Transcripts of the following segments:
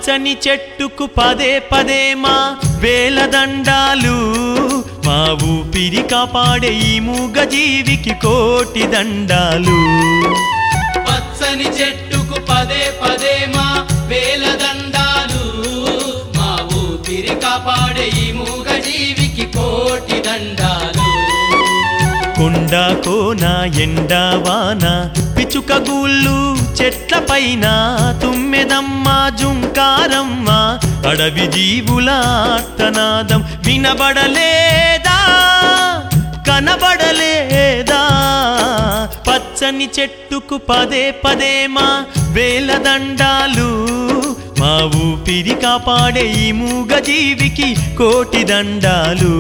పచ్చని చెట్టుకు పదే పదే మా వేలదండాలు మా ఊపిరి కాపాడే ఈ మూగజీవికి కోటి దండాలు పచ్చని చెట్టుకు పదే పదే మా వేలదండాలు మా ఊపిరి కాపాడే ఈ మూగజీవికి కోటి దండాలు కొండ కోన ఎండవాన పిచుక గూళ్ళు చెట్ల పైన తుమ్మెదమ్మ జుంకారమ్మ అడవి జీవుల ఆర్తనాదం వినబడలేదా కనబడలేదా పచ్చని చెట్టుకు పదే పదే మా వేలదండాలు మా ఊపిరి కాపాడే ఈ మూగజీవికి కోటి దండాలు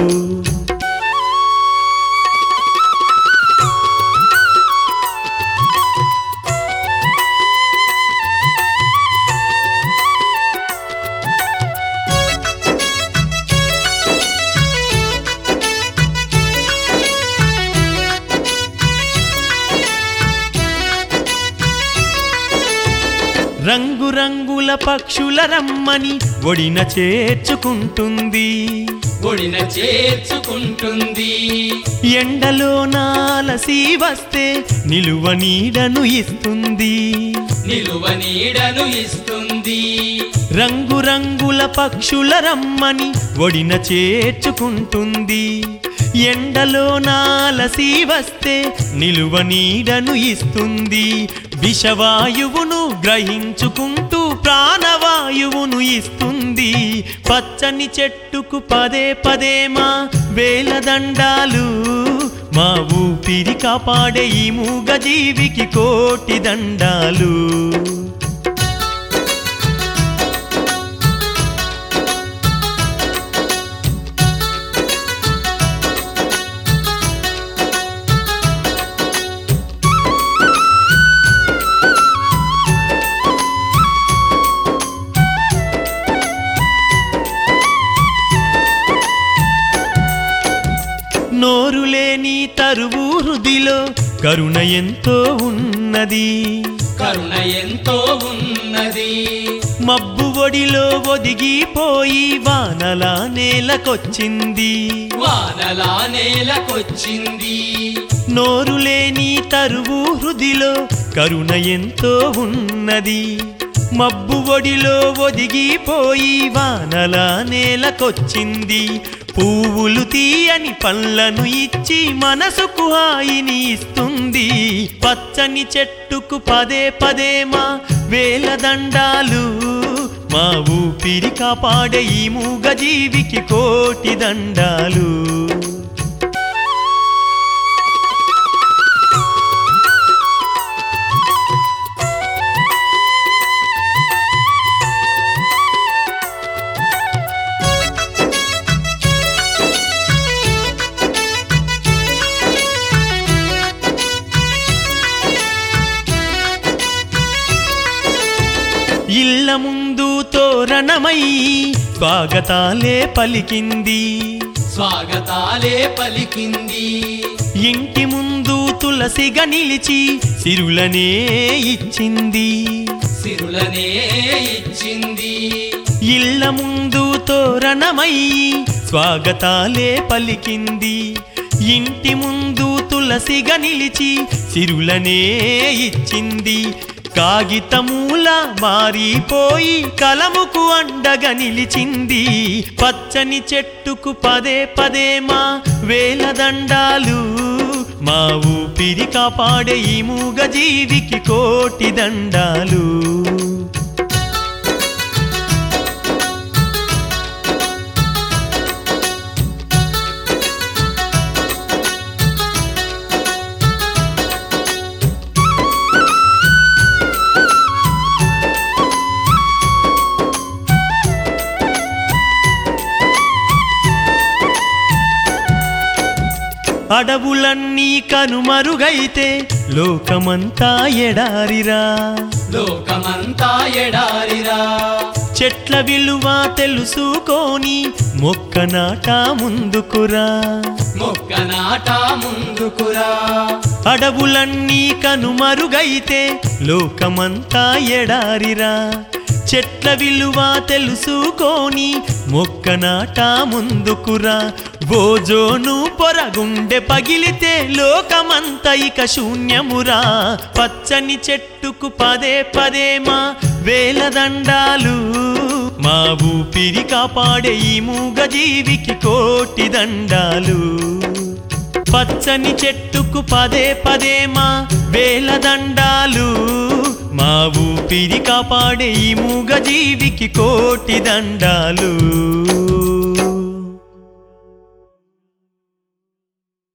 రంగురంగుల పక్షుల రమ్మని ఒడిన చేర్చుకుంటుంది ఒడిన చేర్చుకుంటుంది ఎండలో నాలసి వస్తే నిలువ నీడను ఇస్తుంది నిలువ నీడను ఇస్తుంది రంగురంగుల పక్షుల రమ్మని ఒడిన చేర్చుకుంటుంది ఎండలో నాలసి వస్తే నిలువ నీడను ఇస్తుంది విషవాయువును గ్రహించుకుంటూ ప్రాణవాయువును ఇస్తుంది పచ్చని చెట్టుకు పదే పదే మా వేలదండాలు మా ఊపిరి కాపాడే ఈ మూగజీవికి కోటి దండాలు నోరులేని తరువు హృదిలో కరుణ ఎంతో ఉన్నది కరుణ ఎంతో ఉన్నది మబ్బు ఒడిలో ఒదిగిపోయి వానలా నేలకొచ్చింది వానలా నేలకొచ్చింది నోరులేని తరువు హృదిలో కరుణ ఎంతో ఉన్నది మబ్బు ఒడిలో ఒదిగిపోయి వానలా నేలకొచ్చింది పువ్వులు తీయని పళ్ళను ఇచ్చి మనసుకు హాయిని ఇస్తుంది పచ్చని చెట్టుకు పదే పదే మా వేలదండాలు మా ఊపిరి కాపాడే ఈ మూగజీవికి కోటి దండాలు ఇళ్ళ ముందు తోరణమై స్వాగతాలే పలికింది స్వాగతాలే పలికింది ఇంటి ముందు తులసిగా నిలిచి సిరులనే ఇచ్చింది సిరులనే ఇచ్చింది ఇళ్ళ ముందు తోరణమై స్వాగతాలే పలికింది ఇంటి ముందు తులసిగా నిలిచి సిరులనే ఇచ్చింది కాగితమూల మారిపోయి కలముకు అండగా నిలిచింది పచ్చని చెట్టుకు పదే పదే మా వేలదండాలు మా ఊపిరి కాపాడే ఈ మూగజీవికి కోటి దండాలు అడవులన్నీ కనుమరుగైతే లోకమంతా ఎడారిరా లోకమంతా ఎడారిరా చెట్ల విలువ తెలుసుకొని మొక్క నాట ముందుకురా మొక్క నాట ముందుకురా అడవులన్నీ కనుమరుగైతే లోకమంతా ఎడారిరా చెట్ల విలువ తెలుసుకోని మొక్క నాట ముందుకురా ఓజోను పొరగుండె పగిలితే లోకమంత ఇక శూన్యమురా పచ్చని చెట్టుకు పదే పదే మా వేలదండాలు మా ఊపిరి కాపాడే ఈ మూగజీవికి కోటి దండాలు పచ్చని చెట్టుకు పదే పదే మా వేలదండాలు మా ఊపిరి కాపాడే ఈ మూగజీవికి కోటి దండాలు